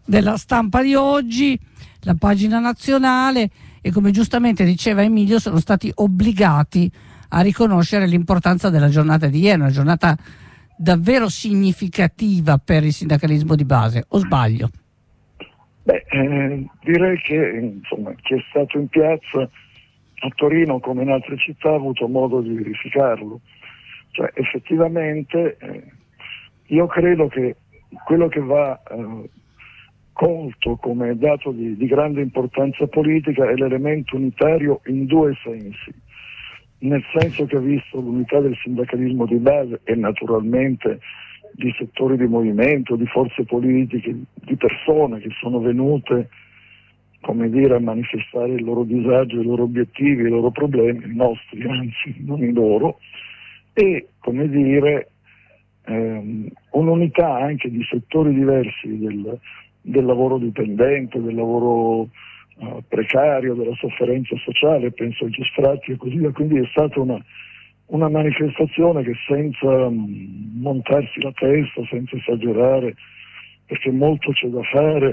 della Stampa di oggi, la pagina nazionale, e come giustamente diceva Emilio sono stati obbligati a riconoscere l'importanza della giornata di ieri, una giornata davvero significativa per il sindacalismo di base, o sbaglio? Direi che insomma, chi è stato in piazza a Torino come in altre città ha avuto modo di verificarlo. Cioè, effettivamente io credo che quello che va colto come dato di grande importanza politica è l'elemento unitario in due sensi, nel senso che ha visto l'unità del sindacalismo di base e naturalmente di settori di movimento, di forze politiche, di persone che sono venute, come dire, a manifestare il loro disagio, i loro obiettivi, i loro problemi, i nostri, anzi, non i loro, e, come dire, un'unità anche di settori diversi del lavoro dipendente, del lavoro precario, della sofferenza sociale, penso agli sfratti e così via. Quindi è stata una manifestazione che, senza montarsi la testa, senza esagerare, perché molto c'è da fare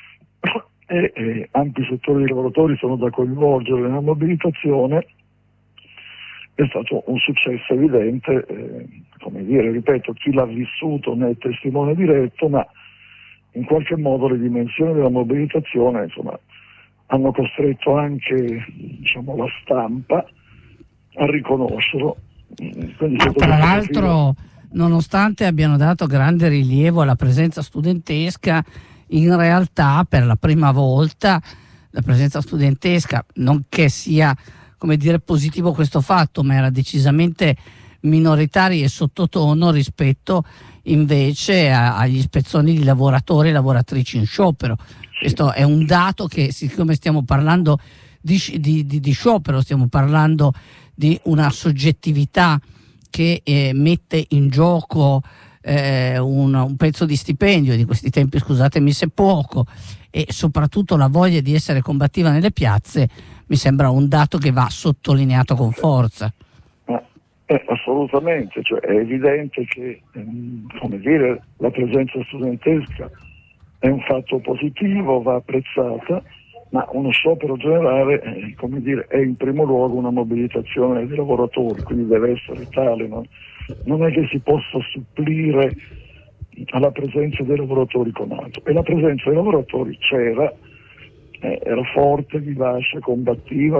e ampi settori di lavoratori sono da coinvolgere nella mobilitazione, è stato un successo evidente, come dire, ripeto, chi l'ha vissuto ne è testimone diretto, ma in qualche modo le dimensioni della mobilitazione, insomma, hanno costretto anche, diciamo, la stampa a riconoscerlo. Quindi, tra l'altro, nonostante abbiano dato grande rilievo alla presenza studentesca, in realtà per la prima volta la presenza studentesca, non che sia, come dire, positivo questo fatto, ma era decisamente minoritaria e sottotono rispetto invece agli spezzoni di lavoratori e lavoratrici in sciopero. Questo è un dato che, siccome stiamo parlando di sciopero, stiamo parlando di una soggettività che mette in gioco un pezzo di stipendio, di questi tempi, scusatemi se poco, e soprattutto la voglia di essere combattiva nelle piazze, mi sembra un dato che va sottolineato con forza. Assolutamente, cioè è evidente che come dire, la presenza studentesca è un fatto positivo, va apprezzata, ma uno sciopero generale come dire, è in primo luogo una mobilitazione dei lavoratori, quindi deve essere tale, no? Non è che si possa supplire alla presenza dei lavoratori con altro, e la presenza dei lavoratori c'era, era forte, vivace, combattiva,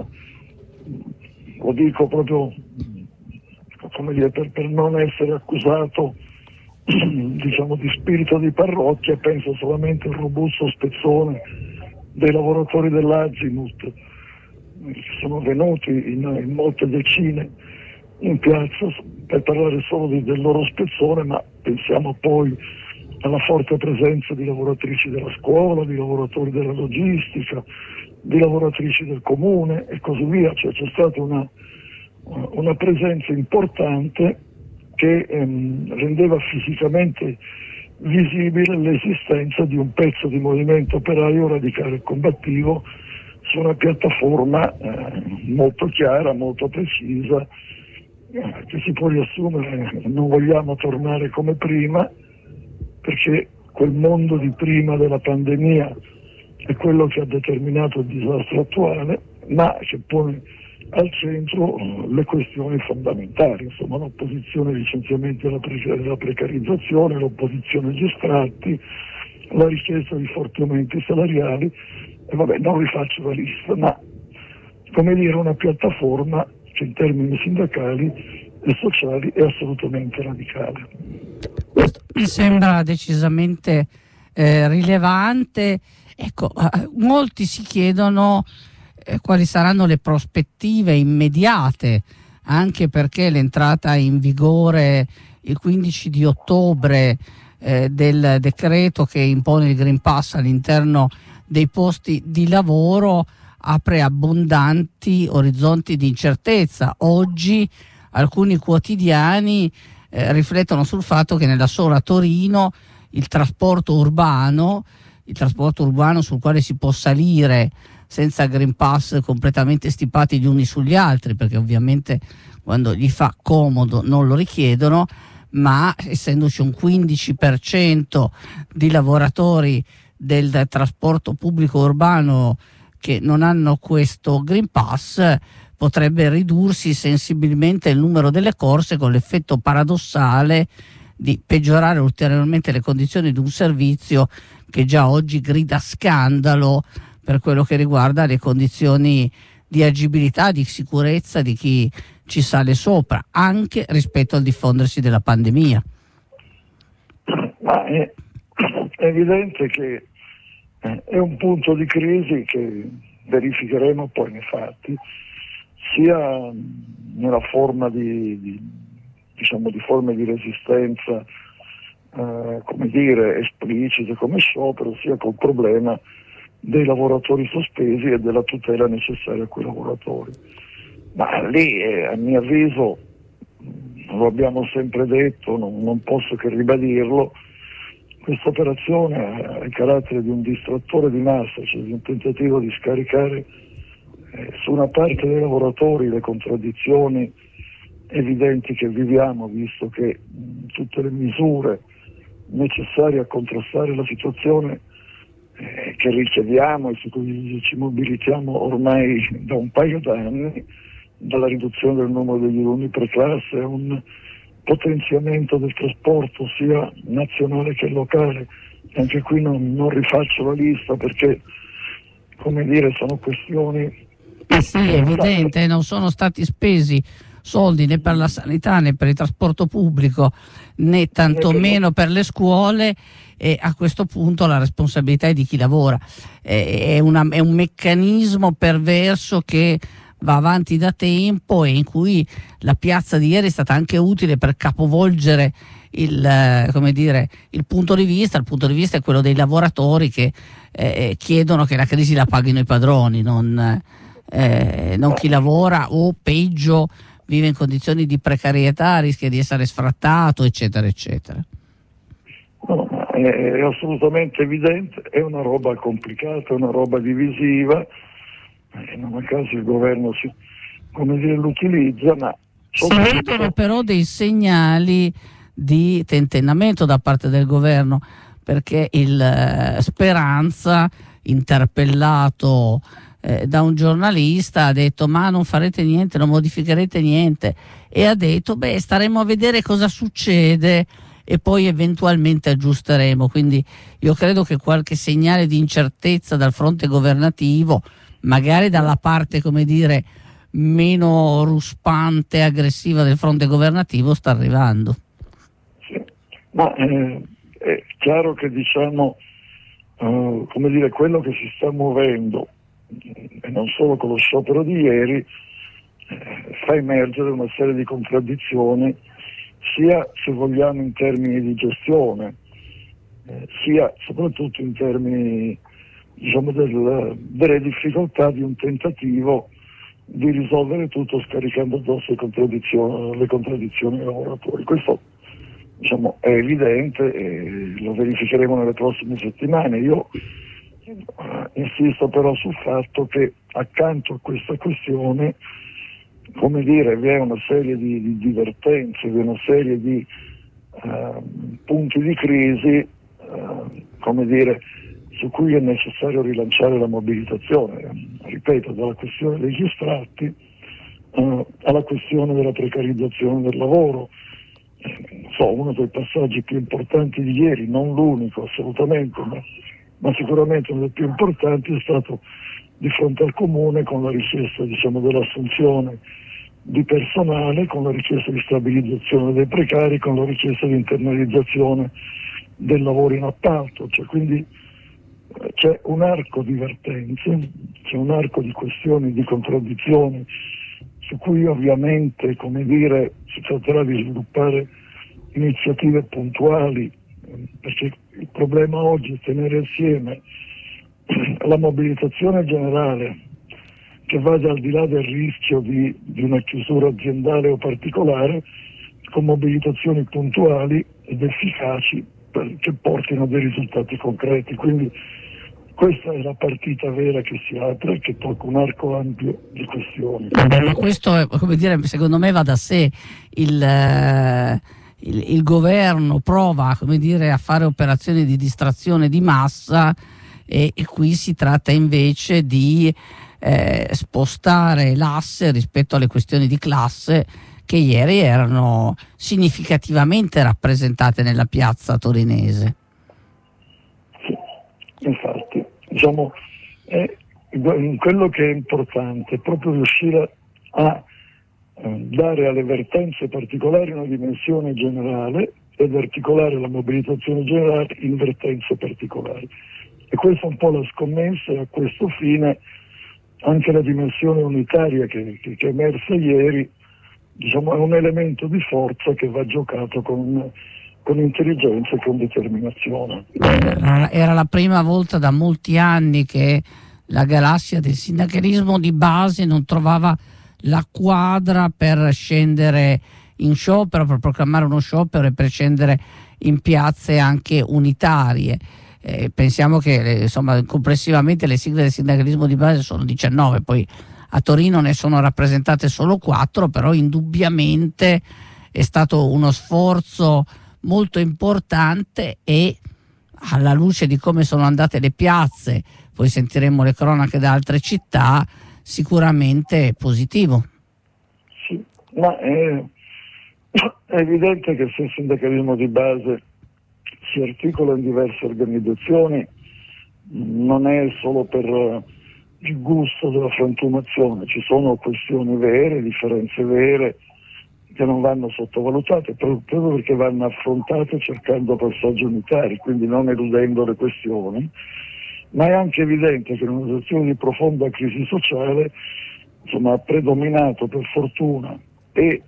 lo dico proprio, come dire, per non essere accusato diciamo di spirito di parrocchia, penso solamente al robusto spezzone dei lavoratori dell'Azimut che sono venuti in molte decine in piazza per parlare solo del loro spezzone, ma pensiamo poi alla forte presenza di lavoratrici della scuola, di lavoratori della logistica, di lavoratrici del comune e così via. Cioè c'è stata una presenza importante che rendeva fisicamente visibile l'esistenza di un pezzo di movimento operaio radicale e combattivo su una piattaforma molto chiara, molto precisa, che si può riassumere: non vogliamo tornare come prima, perché quel mondo di prima della pandemia è quello che ha determinato il disastro attuale, ma che pone al centro le questioni fondamentali, insomma l'opposizione ai licenziamenti della precarizzazione, l'opposizione agli sfratti, la richiesta di forti aumenti salariali, e vabbè, non rifaccio la lista, ma come dire una piattaforma che in termini sindacali e sociali è assolutamente radicale. Questo mi sembra decisamente rilevante. Ecco, molti si chiedono quali saranno le prospettive immediate, anche perché l'entrata in vigore il 15 di ottobre del decreto che impone il Green Pass all'interno dei posti di lavoro apre abbondanti orizzonti di incertezza. Oggi alcuni quotidiani riflettono sul fatto che nella sola Torino il trasporto urbano sul quale si può salire senza Green Pass completamente stipati gli uni sugli altri, perché ovviamente quando gli fa comodo non lo richiedono, ma essendoci un 15% di lavoratori del trasporto pubblico urbano che non hanno questo Green Pass, potrebbe ridursi sensibilmente il numero delle corse, con l'effetto paradossale di peggiorare ulteriormente le condizioni di un servizio che già oggi grida scandalo per quello che riguarda le condizioni di agibilità, di sicurezza di chi ci sale sopra, anche rispetto al diffondersi della pandemia. Ma è evidente che è un punto di crisi che verificheremo poi nei fatti, sia nella forma di forme di resistenza esplicite come sciopero, sia col problema dei lavoratori sospesi e della tutela necessaria a quei lavoratori. Ma lì a mio avviso, lo abbiamo sempre detto, non posso che ribadirlo, questa operazione ha il carattere di un distrattore di massa, cioè di un tentativo di scaricare su una parte dei lavoratori le contraddizioni evidenti che viviamo, visto che tutte le misure necessarie a contrastare la situazione che richiediamo e su cui ci mobilitiamo ormai da un paio d'anni, dalla riduzione del numero degli alunni per classe a un potenziamento del trasporto sia nazionale che locale. Anche qui non rifaccio la lista perché, sono questioni... Sì, è evidente, non sono stati spesi soldi né per la sanità né per il trasporto pubblico né tantomeno per le scuole, e a questo punto la responsabilità è di chi lavora. È un meccanismo perverso che va avanti da tempo e in cui la piazza di ieri è stata anche utile per capovolgere il punto di vista. Il punto di vista è quello dei lavoratori che chiedono che la crisi la paghino i padroni, non chi lavora o peggio vive in condizioni di precarietà, rischia di essere sfrattato, eccetera eccetera. No, è assolutamente evidente, è una roba complicata, è una roba divisiva, non a caso il governo l'utilizza, ma si vedono però dei segnali di tentennamento da parte del governo, perché il Speranza, interpellato da un giornalista, ha detto ma non farete niente, non modificherete niente, e ha detto staremo a vedere cosa succede e poi eventualmente aggiusteremo. Quindi io credo che qualche segnale di incertezza dal fronte governativo, magari dalla parte meno ruspante e aggressiva del fronte governativo, sta arrivando. Sì, ma è chiaro che quello che si sta muovendo, e non solo con lo sciopero di ieri, fa emergere una serie di contraddizioni, sia se vogliamo in termini di gestione, sia soprattutto in termini delle difficoltà di un tentativo di risolvere tutto scaricando addosso le contraddizioni ai lavoratori. Questo è evidente e lo verificheremo nelle prossime settimane. Io insisto però sul fatto che accanto a questa questione vi è una serie di divertenze, vi è una serie di punti di crisi su cui è necessario rilanciare la mobilitazione, ripeto, dalla questione degli sfratti alla questione della precarizzazione del lavoro. Uno dei passaggi più importanti di ieri, non l'unico assolutamente, ma sicuramente uno dei più importanti, è stato di fronte al comune con la richiesta dell'assunzione di personale, con la richiesta di stabilizzazione dei precari, con la richiesta di internalizzazione del lavoro in appalto. Quindi c'è un arco di vertenze, c'è un arco di questioni, di contraddizioni, su cui ovviamente si tratterà di sviluppare iniziative puntuali, perché il problema oggi è tenere assieme la mobilitazione generale, che vada al di là del rischio di una chiusura aziendale o particolare, con mobilitazioni puntuali ed efficaci che portino a dei risultati concreti. Quindi questa è la partita vera che si apre, che tocca un arco ampio di questioni. Ma questo, secondo me va da sé. il governo prova, come dire, a fare operazioni di distrazione di massa, e qui si tratta invece di spostare l'asse rispetto alle questioni di classe che ieri erano significativamente rappresentate nella piazza torinese. Sì, infatti, diciamo, quello che è importante è proprio riuscire a dare alle vertenze particolari una dimensione generale ed articolare la mobilitazione generale in vertenze particolari. E questa è un po' la scommessa, e a questo fine anche la dimensione unitaria che è emersa ieri, diciamo, è un elemento di forza che va giocato con intelligenza e con determinazione. Era la prima volta da molti anni che la galassia del sindacalismo di base non trovava la quadra per scendere in sciopero, per proclamare uno sciopero e per scendere in piazze anche unitarie. Pensiamo che insomma, complessivamente le sigle del sindacalismo di base sono 19, poi a Torino ne sono rappresentate solo 4, però indubbiamente è stato uno sforzo molto importante e, alla luce di come sono andate le piazze, poi sentiremo le cronache da altre città, sicuramente positivo. Sì, ma è evidente che se il sindacalismo di base si articola in diverse organizzazioni non è solo per il gusto della frantumazione, ci sono questioni vere, differenze vere che non vanno sottovalutate, proprio perché vanno affrontate cercando passaggi unitari, quindi non eludendo le questioni. Ma è anche evidente che in una situazione di profonda crisi sociale, insomma, ha predominato per fortuna, e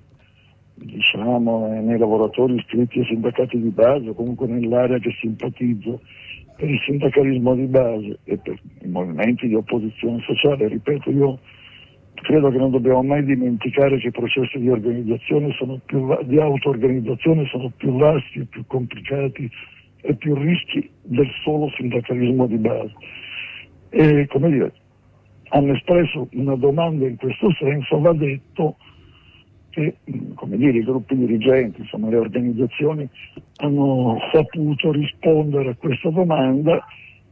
diciamo nei lavoratori iscritti ai sindacati di base, o comunque nell'area che simpatizza per il sindacalismo di base e per i movimenti di opposizione sociale. Ripeto, io credo che non dobbiamo mai dimenticare che i processi di organizzazione di auto-organizzazione sono più vasti e più complicati e più rischi del solo sindacalismo di base. E, come dire, hanno espresso una domanda in questo senso. Va detto che, come dire, i gruppi dirigenti, insomma le organizzazioni, hanno saputo rispondere a questa domanda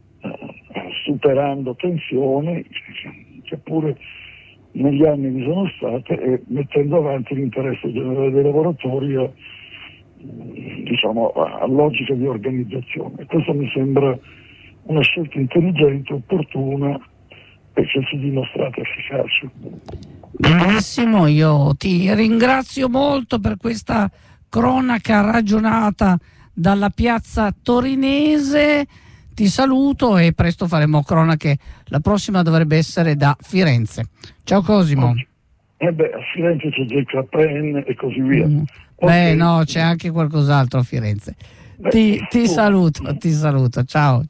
superando tensioni che pure negli anni vi sono state, e mettendo avanti l'interesse generale dei lavoratori a logica di organizzazione. Questo mi sembra una scelta intelligente, opportuna e che si è dimostrata efficace. Benissimo, io ti ringrazio molto per questa cronaca ragionata dalla piazza torinese, ti saluto e presto faremo cronache. La prossima dovrebbe essere da Firenze. Ciao Cosimo. A Firenze c'è già il KPN e così via. No, c'è anche qualcos'altro a Firenze. Ti saluto, ciao.